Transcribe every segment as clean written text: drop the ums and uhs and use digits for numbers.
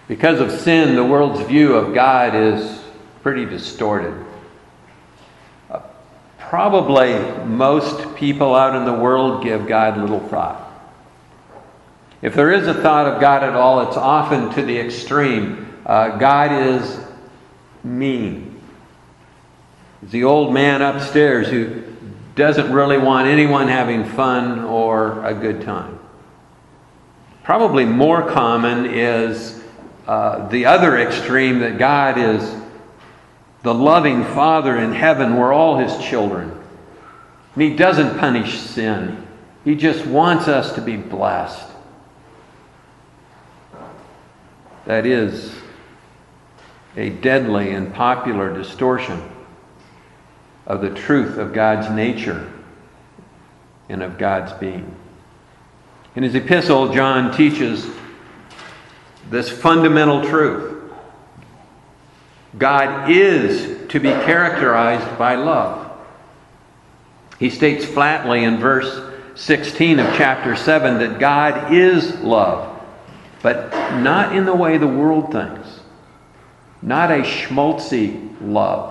Because of sin, the world's view of God is pretty distorted. Probably most people out in the world give God little thought. If there is a thought of God at all, it's often to the extreme. God is mean. He's the old man upstairs who doesn't really want anyone having fun or a good time. Probably more common is the other extreme, that God is the loving Father in heaven. We're all His children. And He doesn't punish sin. He just wants us to be blessed. That is a deadly and popular distortion of the truth of God's nature and of God's being. In his epistle, John teaches this fundamental truth. God is to be characterized by love. He states flatly in verse 16 of chapter 7 that God is love, but not in the way the world thinks. Not a schmaltzy love.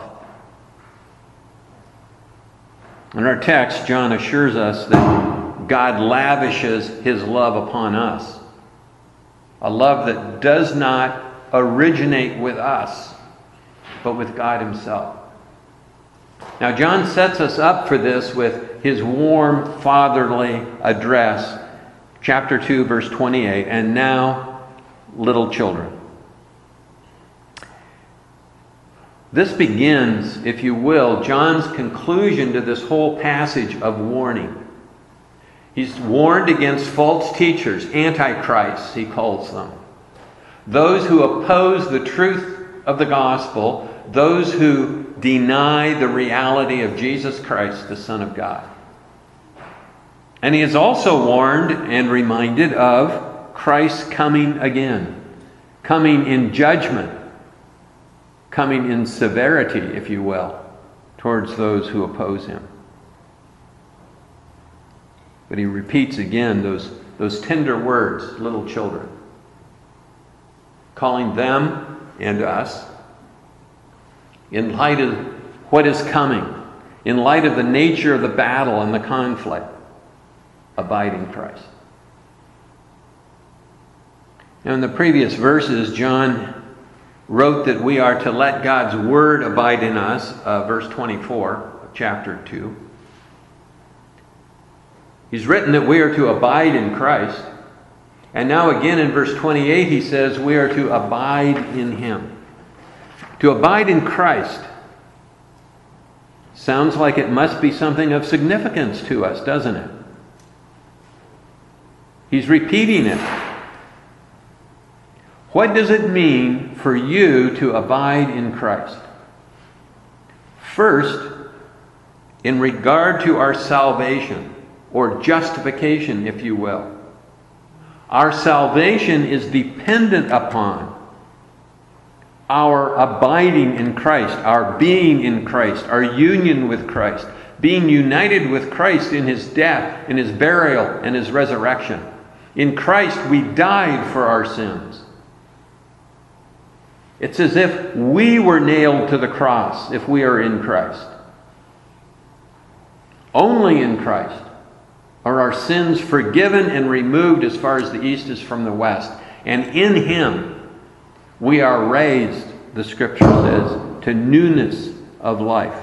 In our text, John assures us that God lavishes His love upon us. A love that does not originate with us, but with God Himself. Now, John sets us up for this with his warm fatherly address, chapter 2, verse 28, and now, little children. This begins, if you will, John's conclusion to this whole passage of warning. He's warned against false teachers, antichrists, he calls them. Those who oppose the truth of the gospel, those who deny the reality of Jesus Christ, the Son of God. And he is also warned and reminded of Christ's coming again, coming in judgment, coming in severity, if you will, towards those who oppose Him. But he repeats again those tender words, little children, calling them and us, in light of what is coming, in light of the nature of the battle and the conflict, abide in Christ. Now, in the previous verses, John wrote that we are to let God's Word abide in us, verse 24 of chapter 2. He's written that we are to abide in Christ. And now again in verse 28 he says we are to abide in Him. To abide in Christ sounds like it must be something of significance to us, doesn't it? He's repeating it. What does it mean for you to abide in Christ? First, in regard to our salvation, or justification, if you will. Our salvation is dependent upon our abiding in Christ, our being in Christ, our union with Christ, being united with Christ in His death, in His burial, and His resurrection. In Christ we died for our sins. It's as if we were nailed to the cross if we are in Christ. Only in Christ are our sins forgiven and removed as far as the east is from the west. And in Him we are raised, the Scripture says, to newness of life.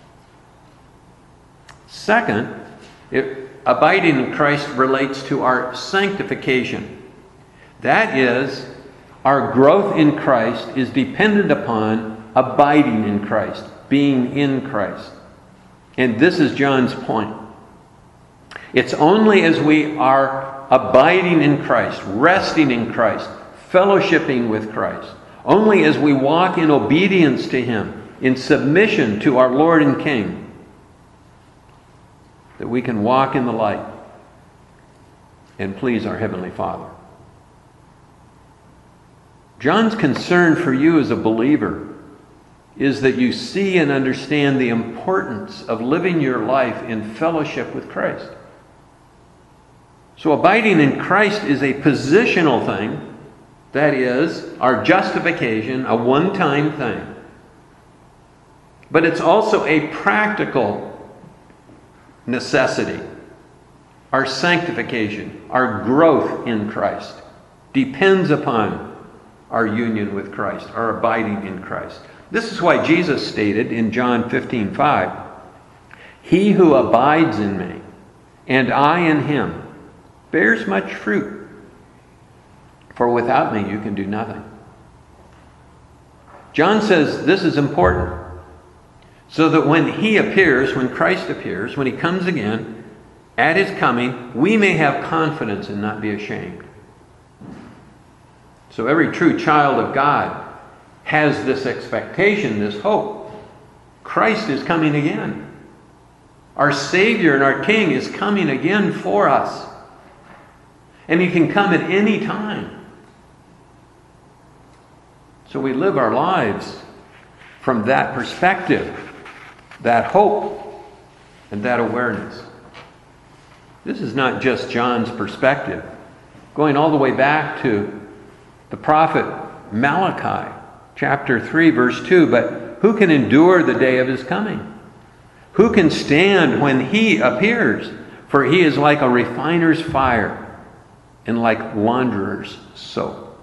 Second, abiding in Christ relates to our sanctification. That is, our growth in Christ is dependent upon abiding in Christ, being in Christ. And this is John's point. It's only as we are abiding in Christ, resting in Christ, fellowshipping with Christ, only as we walk in obedience to Him, in submission to our Lord and King, that we can walk in the light and please our Heavenly Father. John's concern for you as a believer is that you see and understand the importance of living your life in fellowship with Christ. So abiding in Christ is a positional thing, That is, our justification, a one-time thing. But it's also a practical necessity. Our sanctification, our growth in Christ, depends upon our union with Christ, our abiding in Christ. This is why Jesus stated in John 15:5, "He who abides in me, and I in him, bears much fruit. For without me you can do nothing." John says this is important, so that when he appears, when Christ appears, when he comes again, at his coming, we may have confidence and not be ashamed. So every true child of God has this expectation, this hope. Christ is coming again. Our Savior and our King is coming again for us. And he can come at any time. So we live our lives from that perspective, that hope, and that awareness. This is not just John's perspective. Going all the way back to the prophet Malachi, chapter 3, verse 2, "But who can endure the day of his coming? Who can stand when he appears? For he is like a refiner's fire and like launderer's soap."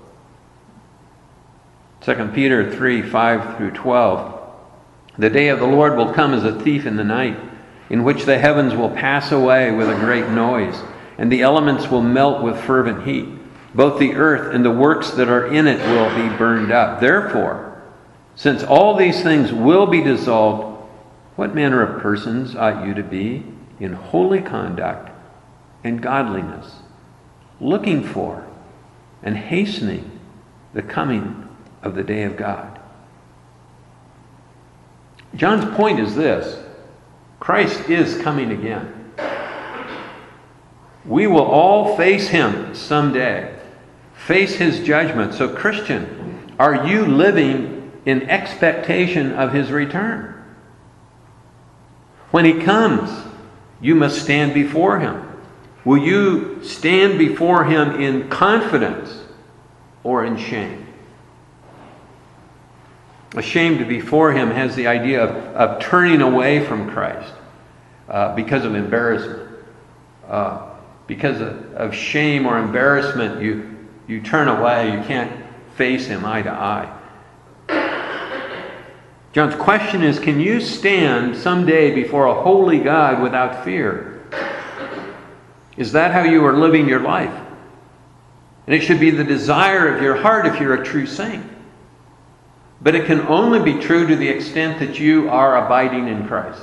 2 Peter 3, 5 through 12. "The day of the Lord will come as a thief in the night, in which the heavens will pass away with a great noise, and the elements will melt with fervent heat. Both the earth and the works that are in it will be burned up. Therefore, since all these things will be dissolved, what manner of persons ought you to be in holy conduct and godliness, looking for and hastening the coming of the day of God?" John's point is this: Christ is coming again. We will all face him someday, face his judgment. So, Christian, are you living in expectation of his return? When he comes, you must stand before him. Will you stand before him in confidence or in shame? Ashamed before him has the idea of turning away from Christ because of embarrassment. Because of shame or embarrassment, you turn away. You can't face him eye to eye. John's question is, can you stand someday before a holy God without fear? Is that how you are living your life? And it should be the desire of your heart if you're a true saint. But it can only be true to the extent that you are abiding in Christ.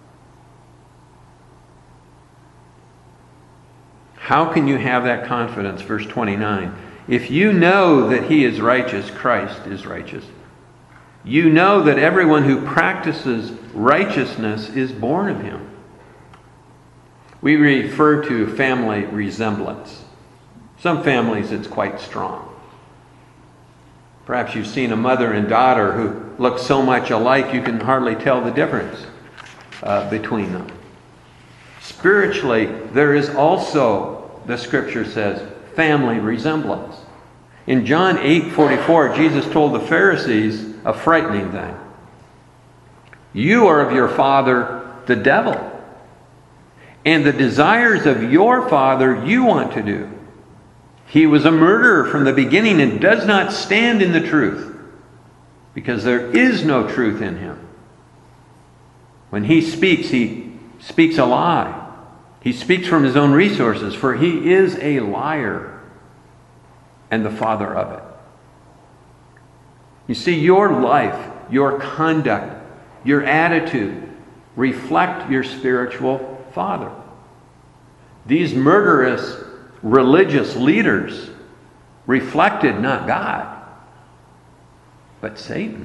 How can you have that confidence? Verse 29. "If you know that he is righteous, Christ is righteous. You know that everyone who practices righteousness is born of him." We refer to family resemblance. Some families it's quite strong. Perhaps you've seen a mother and daughter who look so much alike you can hardly tell the difference between them. Spiritually, there is also, the scripture says, family resemblance. In John 8:44, Jesus told the Pharisees a frightening thing. "You are of your father, the devil, and the desires of your father you want to do. He was a murderer from the beginning and does not stand in the truth, because there is no truth in him. When he speaks a lie. He speaks from his own resources, for he is a liar and the father of it." You see, your life, your conduct, your attitude reflect your spiritual father. These murderous religious leaders reflected not God, but Satan.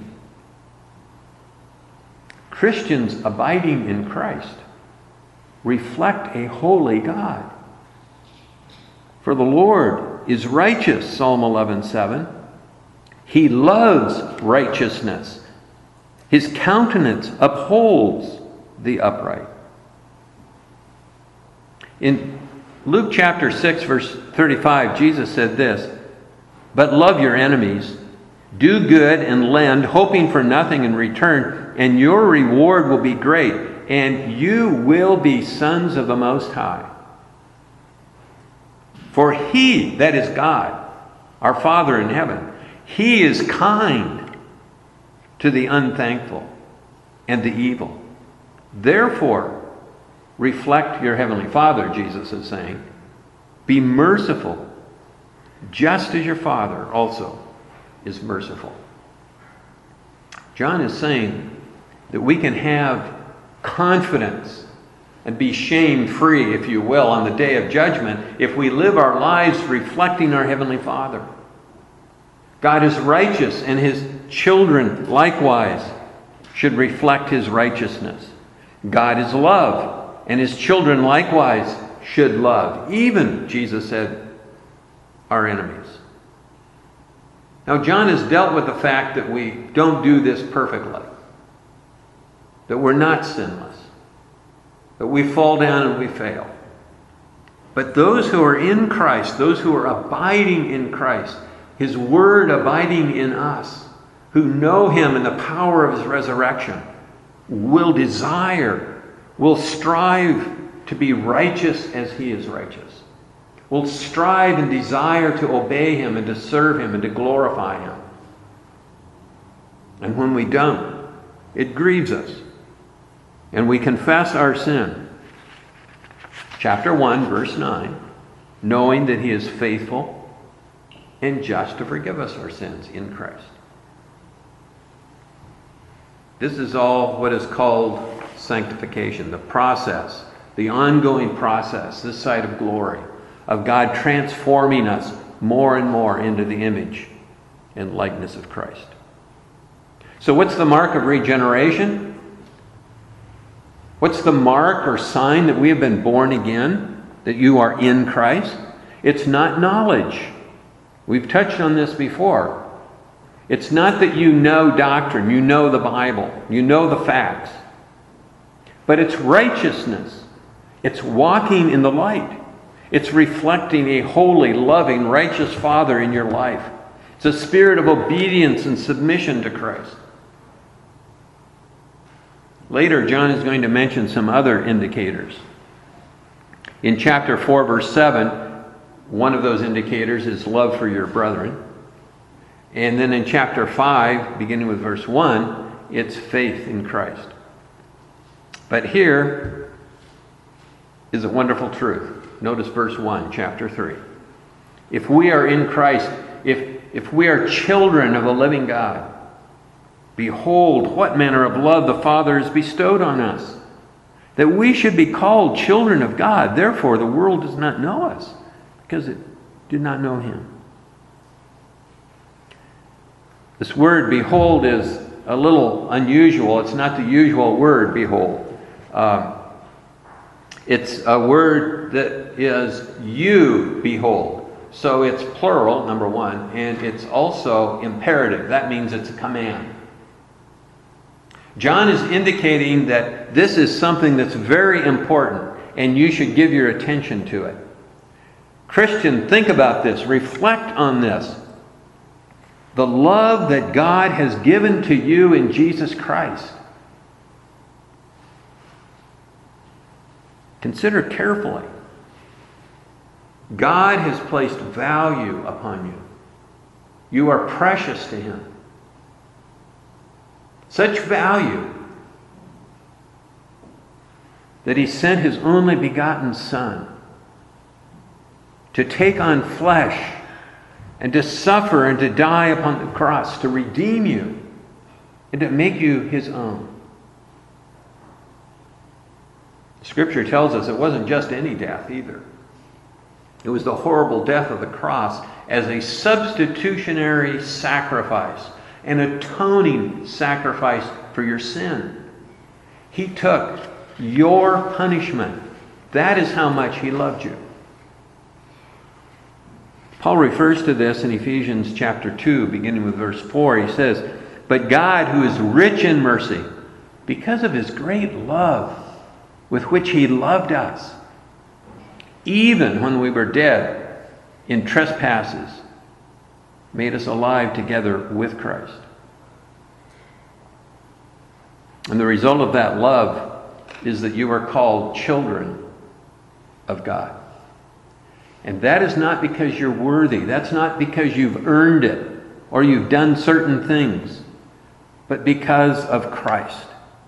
Christians abiding in Christ reflect a holy God. "For the Lord is righteous," Psalm 11:7. "He loves righteousness. His countenance upholds the upright." In Luke chapter 6, verse 35, Jesus said this, But love your enemies. Do good and lend, hoping for nothing in return, and your reward will be great, and you will be sons of the Most High. For He, that is God, our Father in heaven, He is kind to the unthankful and the evil. Therefore, reflect your Heavenly Father, Jesus is saying. Be merciful, just as your Father also is merciful. John is saying that we can have confidence and be shame-free, if you will, on the day of judgment if we live our lives reflecting our Heavenly Father. God is righteous, and His children likewise should reflect His righteousness. God is love, and His children likewise should love, even, Jesus said, our enemies. Now, John has dealt with the fact that we don't do this perfectly, that we're not sinless, that we fall down and we fail. But those who are in Christ, those who are abiding in Christ, His Word abiding in us, who know Him in the power of His resurrection, will desire, will strive to be righteous as He is righteous. Will strive and desire to obey Him and to serve Him and to glorify Him. And when we don't, it grieves us. And we confess our sin. Chapter 1, verse 9, knowing that He is faithful and just to forgive us our sins in Christ. This is all what is called sanctification, the process, the ongoing process, this side of glory, of God transforming us more and more into the image and likeness of Christ. So what's the mark of regeneration? What's the mark or sign that we have been born again, that you are in Christ? It's not knowledge. We've touched on this before. It's not that you know doctrine, you know the Bible, you know the facts. But it's righteousness. It's walking in the light. It's reflecting a holy, loving, righteous Father in your life. It's a spirit of obedience and submission to Christ. Later, John is going to mention some other indicators. In chapter 4, verse 7, one of those indicators is love for your brethren. And then in chapter 5, beginning with verse 1, it's faith in Christ. But here is a wonderful truth. Notice verse 1, chapter 3. If we are in Christ, if we are children of the living God, behold, what manner of love the Father has bestowed on us, that we should be called children of God. Therefore, the world does not know us, because it did not know Him. This word, behold, is a little unusual. It's not the usual word, behold. It's a word that is you behold. So it's plural, number one, and it's also imperative. That means it's a command. John is indicating that this is something that's very important, and you should give your attention to it. Christian, think about this. Reflect on this. The love that God has given to you in Jesus Christ. Consider carefully. God has placed value upon you. You are precious to Him. Such value that He sent His only begotten Son to take on flesh and to suffer and to die upon the cross to redeem you and to make you His own. Scripture tells us it wasn't just any death either. It was the horrible death of the cross as a substitutionary sacrifice, an atoning sacrifice for your sin. He took your punishment. That is how much He loved you. Paul refers to this in Ephesians chapter 2, beginning with verse 4. He says, "But God, who is rich in mercy, because of His great love with which He loved us, even when we were dead in trespasses, made us alive together with Christ. And the result of that love is that you are called children of God. And that is not because you're worthy. That's not because you've earned it or you've done certain things, but because of Christ.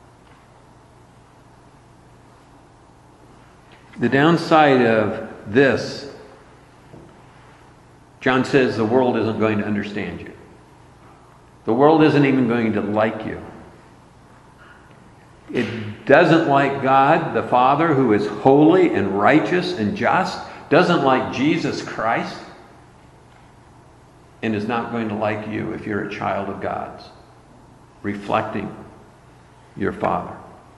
The downside of this, John says the world isn't going to understand you. The world isn't even going to like you. It doesn't like God, the Father, who is holy and righteous and just, doesn't like Jesus Christ, and is not going to like you if you're a child of God's, reflecting your Father.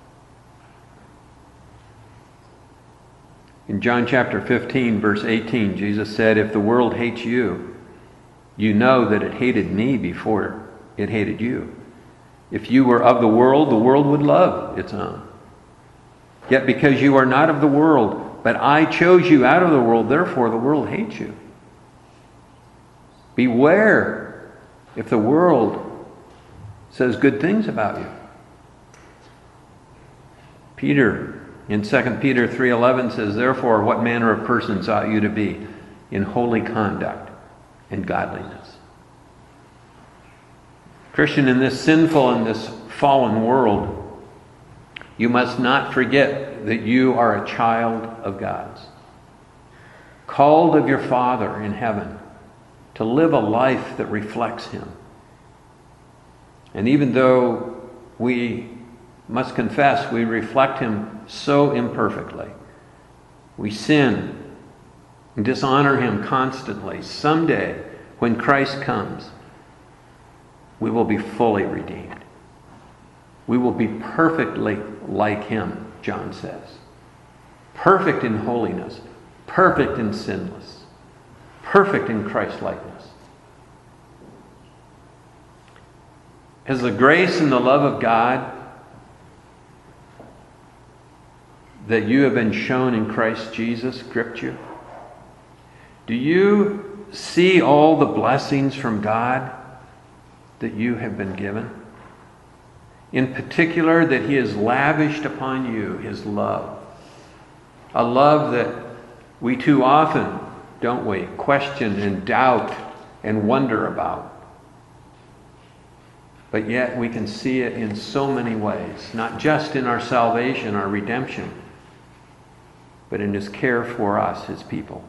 In John chapter 15, verse 18, Jesus said, "If the world hates you, you know that it hated me before it hated you. If you were of the world would love its own. Yet because you are not of the world, but I chose you out of the world, therefore the world hates you. Beware if the world says good things about you." Peter, in 2 Peter 3:11 says, "Therefore, what manner of persons ought you to be in holy conduct and godliness?" Christian, in this sinful and this fallen world, you must not forget that you are a child of God's, called of your Father in heaven to live a life that reflects Him. And even though we must confess we reflect Him so imperfectly, we sin and dishonor Him constantly, someday when Christ comes, we will be fully redeemed. We will be perfectly like Him, John says. Perfect in holiness, perfect in sinless, perfect in Christ-likeness. Has the grace and the love of God that you have been shown in Christ Jesus gripped you? Do you see all the blessings from God that you have been given? In particular, that He has lavished upon you His love. A love that we too often, don't we, question and doubt and wonder about. But yet we can see it in so many ways, not just in our salvation, our redemption, but in His care for us, His people.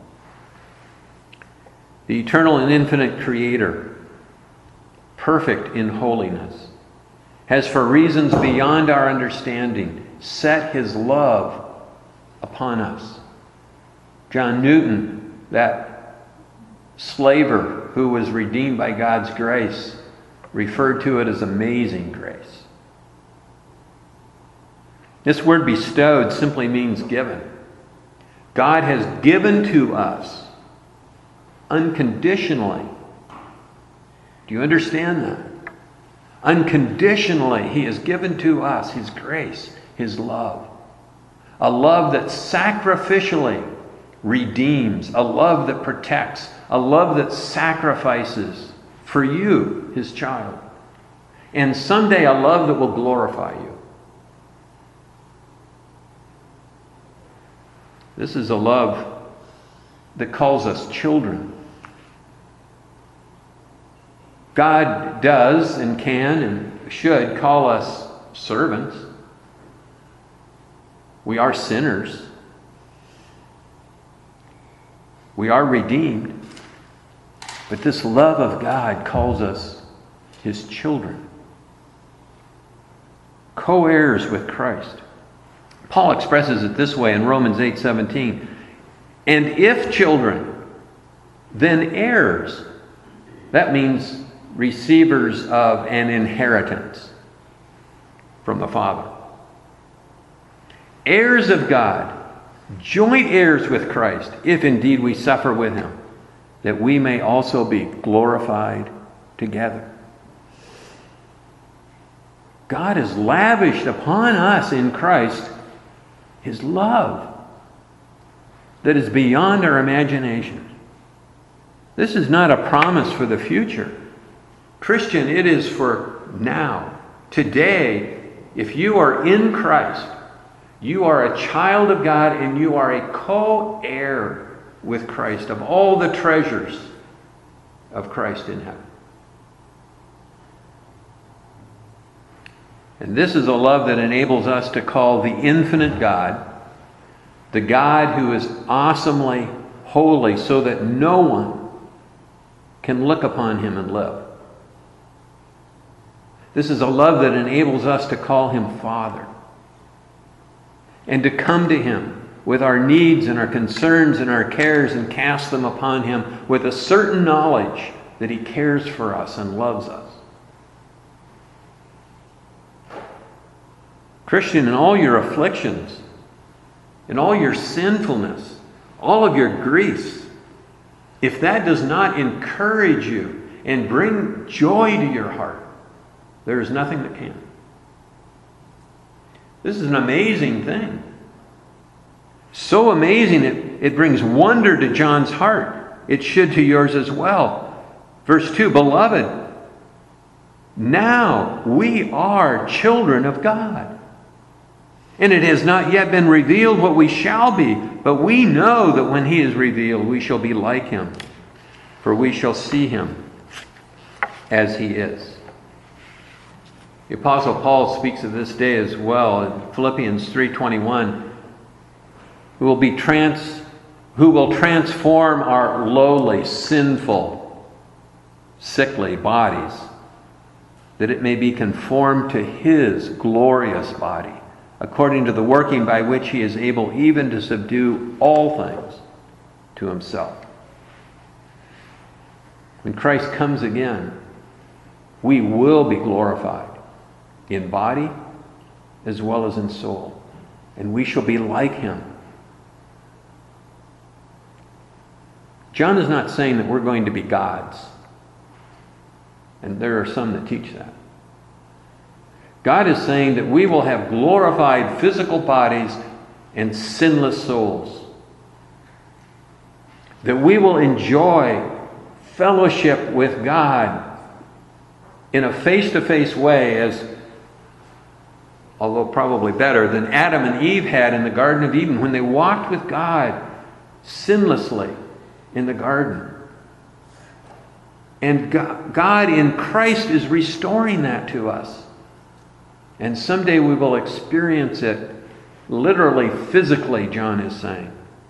The eternal and infinite Creator, perfect in holiness, has for reasons beyond our understanding set His love upon us. John Newton, that slaver who was redeemed by God's grace, referred to it as amazing grace. This word bestowed simply means given. God has given to us unconditionally. Do you understand that? Unconditionally, He has given to us His grace, His love. A love that sacrificially redeems, a love that protects, a love that sacrifices for you, His child. And someday a love that will glorify you. This is a love that calls us children. God does and can and should call us servants. We are sinners. We are redeemed. But this love of God calls us His children. Co-heirs with Christ. Paul expresses it this way in Romans 8:17. "And if children, then heirs." That means receivers of an inheritance from the Father. Heirs of God, joint heirs with Christ, if indeed we suffer with Him, that we may also be glorified together. God has lavished upon us in Christ His love that is beyond our imagination. This is not a promise for the future. Christian, it is for now. Today, if you are in Christ, you are a child of God and you are a co-heir with Christ of all the treasures of Christ in heaven. And this is a love that enables us to call the infinite God, the God who is awesomely holy, so that no one can look upon him and live. This is a love that enables us to call him Father and to come to him with our needs and our concerns and our cares and cast them upon him with a certain knowledge that he cares for us and loves us. Christian, in all your afflictions, in all your sinfulness, all of your griefs, if that does not encourage you and bring joy to your heart, there is nothing that can. This is an amazing thing. So amazing it brings wonder to John's heart. It should to yours as well. Verse 2, Beloved, now we are children of God. And it has not yet been revealed what we shall be, but we know that when he is revealed, we shall be like him, for we shall see him as he is. The Apostle Paul speaks of this day as well in Philippians 3:21, who will transform our lowly, sinful, sickly bodies, that it may be conformed to his glorious body, according to the working by which he is able even to subdue all things to himself. When Christ comes again, we will be glorified in body as well as in soul, and we shall be like him. John is not saying that we're going to be gods, and there are some that teach that. God is saying that we will have glorified physical bodies and sinless souls. That we will enjoy fellowship with God in a face-to-face way, as, although probably better, than Adam and Eve had in the Garden of Eden when they walked with God sinlessly in the garden. And God in Christ is restoring that to us. And someday we will experience it literally, physically, John is saying.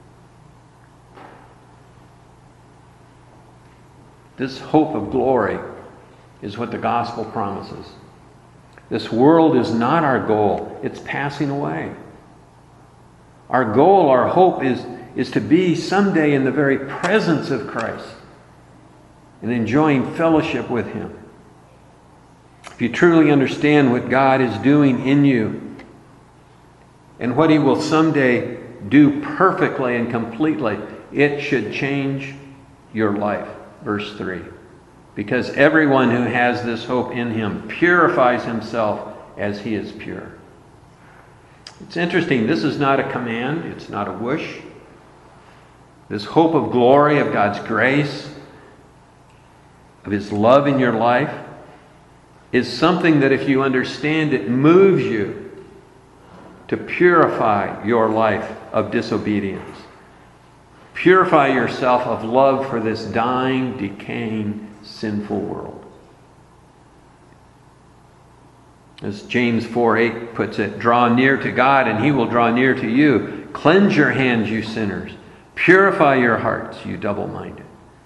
This hope of glory is what the gospel promises. This world is not our goal. It's passing away. Our goal, our hope is to be someday in the very presence of Christ and enjoying fellowship with him. If you truly understand what God is doing in you and what he will someday do perfectly and completely, it should change your life. Verse 3. Because everyone who has this hope in him purifies himself as he is pure. It's interesting. This is not a command. It's not a wish. This hope of glory, of God's grace, of his love in your life, is something that if you understand it, moves you to purify your life of disobedience. Purify yourself of love for this dying, decaying, sinful world. As James 4:8 puts it, draw near to God and he will draw near to you. Cleanse your hands, you sinners. Purify your hearts, you double-minded.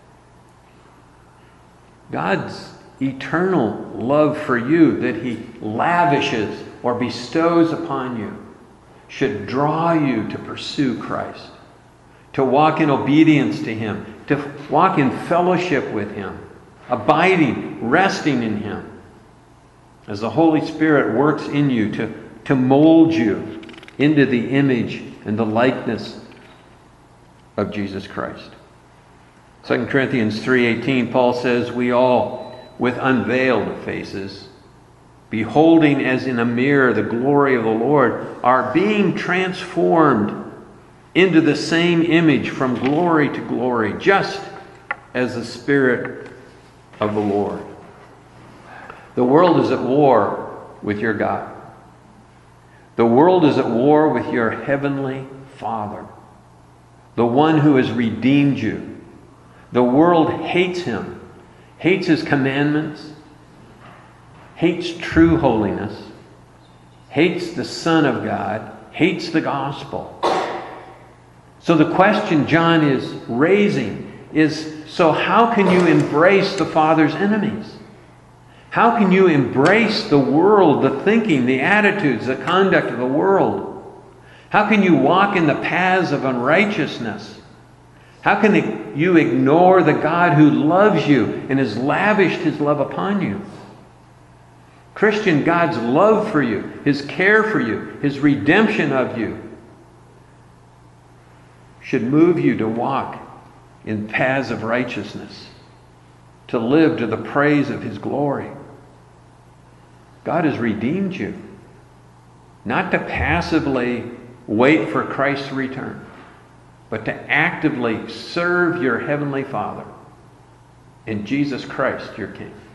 God's eternal love for you that he lavishes or bestows upon you should draw you to pursue Christ, to walk in obedience to him, to walk in fellowship with him, abiding, resting in him, as the Holy Spirit works in you to mold you into the image and the likeness of Jesus Christ. 2 Corinthians 3:18, Paul says, we all, with unveiled faces, beholding as in a mirror the glory of the Lord, are being transformed into the same image from glory to glory, just as the Spirit of the Lord. The world is at war with your God. The world is at war with your heavenly Father, the one who has redeemed you. The world hates him, hates his commandments, hates true holiness, hates the Son of God, hates the gospel. So the question John is raising is, so how can you embrace the Father's enemies? How can you embrace the world, the thinking, the attitudes, the conduct of the world? How can you walk in the paths of unrighteousness? How can you ignore the God who loves you and has lavished his love upon you? Christian, God's love for you, his care for you, his redemption of you should move you to walk in paths of righteousness, to live to the praise of his glory. God has redeemed you, not to passively wait for Christ's return, but to actively serve your heavenly Father in Jesus Christ, your King.